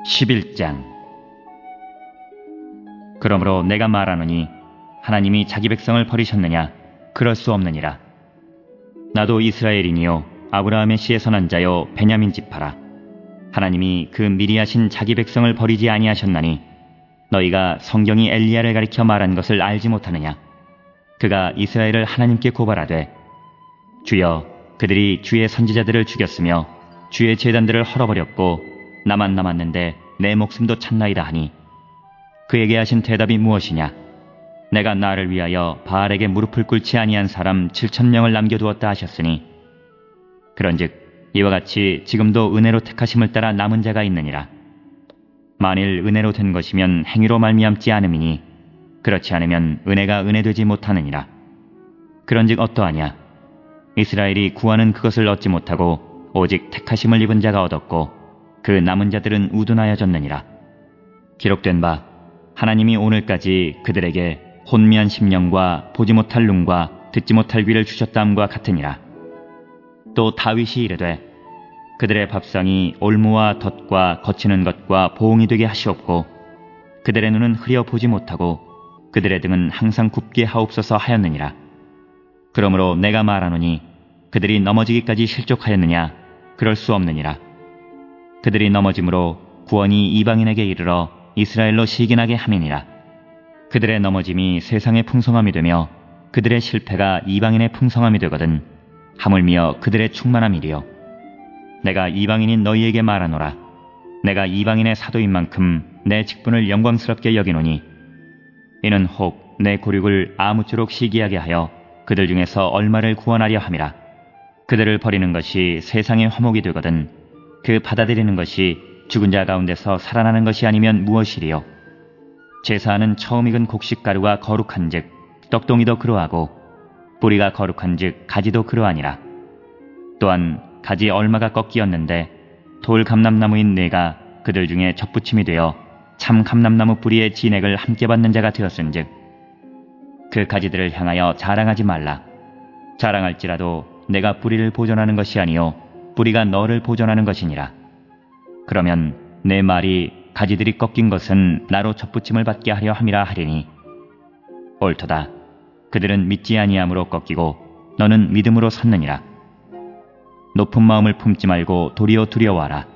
11장. 그러므로 내가 말하노니 하나님이 자기 백성을 버리셨느냐? 그럴 수 없느니라. 나도 이스라엘이니요 아브라함의 씨에서 난 자요 베냐민 지파라. 하나님이 그 미리 하신 자기 백성을 버리지 아니하셨나니 너희가 성경이 엘리야를 가리켜 말한 것을 알지 못하느냐? 그가 이스라엘을 하나님께 고발하되 주여, 그들이 주의 선지자들을 죽였으며 주의 제단들을 헐어버렸고 나만 남았는데 내 목숨도 찾나이다 하니 그에게 하신 대답이 무엇이냐? 내가 나를 위하여 바알에게 무릎을 꿇지 아니한 사람 7,000명을 남겨두었다 하셨으니 그런즉 이와 같이 지금도 은혜로 택하심을 따라 남은 자가 있느니라. 만일 은혜로 된 것이면 행위로 말미암지 않음이니 그렇지 않으면 은혜가 은혜되지 못하느니라. 그런즉 어떠하냐? 이스라엘이 구하는 그것을 얻지 못하고 오직 택하심을 입은 자가 얻었고 그 남은 자들은 우둔하여졌느니라. 기록된 바 하나님이 오늘까지 그들에게 혼미한 심령과 보지 못할 눈과 듣지 못할 귀를 주셨다함과 같으니라. 또 다윗이 이르되 그들의 밥상이 올무와 덫과 거치는 것과 보응이 되게 하시옵고 그들의 눈은 흐려 보지 못하고 그들의 등은 항상 굽게 하옵소서 하였느니라. 그러므로 내가 말하노니 그들이 넘어지기까지 실족하였느냐? 그럴 수 없느니라. 그들이 넘어짐으로 구원이 이방인에게 이르러 이스라엘로 시기나게 함이니라. 그들의 넘어짐이 세상의 풍성함이 되며 그들의 실패가 이방인의 풍성함이 되거든 하물며 그들의 충만함이리요. 내가 이방인인 너희에게 말하노라. 내가 이방인의 사도인 만큼 내 직분을 영광스럽게 여기노니 이는 혹 내 고륙을 아무쪼록 시기하게 하여 그들 중에서 얼마를 구원하려 함이라. 그들을 버리는 것이 세상의 화목이 되거든 그 받아들이는 것이 죽은 자 가운데서 살아나는 것이 아니면 무엇이리요? 제사하는 처음 익은 곡식가루가 거룩한즉 떡동이도 그러하고 뿌리가 거룩한즉 가지도 그러하니라. 또한 가지 얼마가 꺾이었는데 돌 감람나무인 내가 그들 중에 접붙임이 되어 참 감람나무 뿌리의 진액을 함께 받는 자가 되었은즉 그 가지들을 향하여 자랑하지 말라. 자랑할지라도 내가 뿌리를 보존하는 것이 아니요 뿌리가 너를 보존하는 것이니라. 그러면 내 말이 가지들이 꺾인 것은 나로 접붙임을 받게 하려 함이라 하리니 옳도다. 그들은 믿지 아니함으로 꺾이고 너는 믿음으로 섰느니라. 높은 마음을 품지 말고 도리어 두려워하라.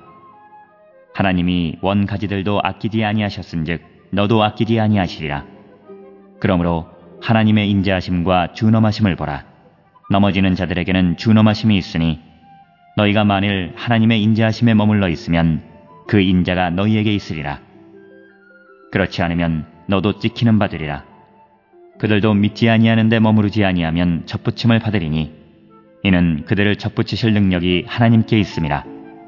하나님이 원 가지들도 아끼지 아니하셨은즉 너도 아끼지 아니하시리라. 그러므로 하나님의 인자하심과 준엄하심을 보라. 넘어지는 자들에게는 준엄하심이 있으니 너희가 만일 하나님의 인자하심에 머물러 있으면 그 인자가 너희에게 있으리라. 그렇지 않으면 너도 찍히는 바 되리라. 그들도 믿지 아니하는데 머무르지 아니하면 접붙임을 받으리니 이는 그들을 접붙이실 능력이 하나님께 있음이라.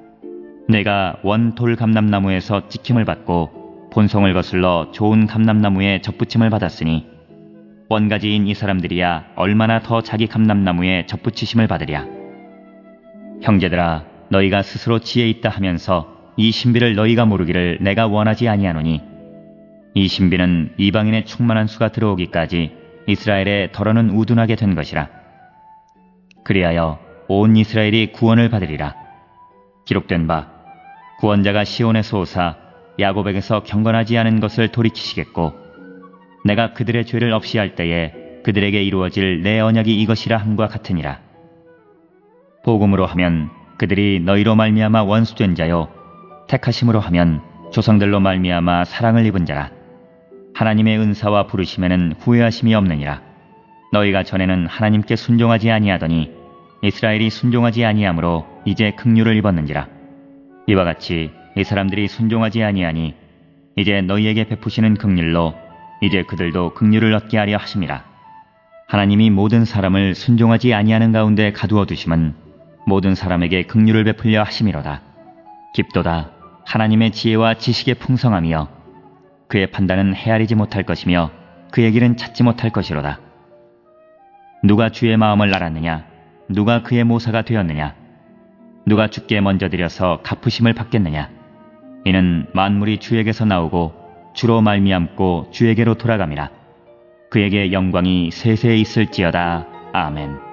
내가 원 돌 감람나무에서 찍힘을 받고 본송을 거슬러 좋은 감람나무에 접붙임을 받았으니 원가지인 이 사람들이야 얼마나 더 자기 감람나무에 접붙이심을 받으랴. 형제들아, 너희가 스스로 지혜 있다 하면서 이 신비를 너희가 모르기를 내가 원하지 아니하노니 이 신비는 이방인의 충만한 수가 들어오기까지 이스라엘의 덜어는 우둔하게 된 것이라. 그리하여 온 이스라엘이 구원을 받으리라. 기록된 바 구원자가 시온에서 오사 야곱에게서 경건하지 않은 것을 돌이키시겠고 내가 그들의 죄를 없이 할 때에 그들에게 이루어질 내 언약이 이것이라 함과 같으니라. 복음으로 하면 그들이 너희로 말미암아 원수된 자요 택하심으로 하면 조상들로 말미암아 사랑을 입은 자라. 하나님의 은사와 부르심에는 후회하심이 없느니라. 너희가 전에는 하나님께 순종하지 아니하더니 이스라엘이 순종하지 아니하므로 이제 긍휼을 입었는지라. 이와 같이 이 사람들이 순종하지 아니하니 이제 너희에게 베푸시는 긍휼로 이제 그들도 긍휼을 얻게 하려 하심이라. 하나님이 모든 사람을 순종하지 아니하는 가운데 가두어 두심은 모든 사람에게 긍휼을 베풀려 하심이로다. 깊도다. 하나님의 지혜와 지식의 풍성함이여 그의 판단은 헤아리지 못할 것이며 그의 길은 찾지 못할 것이로다. 누가 주의 마음을 알았느냐? 누가 그의 모사가 되었느냐? 누가 주께 먼저 드려서 갚으심을 받겠느냐? 이는 만물이 주에게서 나오고 주로 말미암고 주에게로 돌아감이라. 그에게 영광이 세세에 있을지어다. 아멘.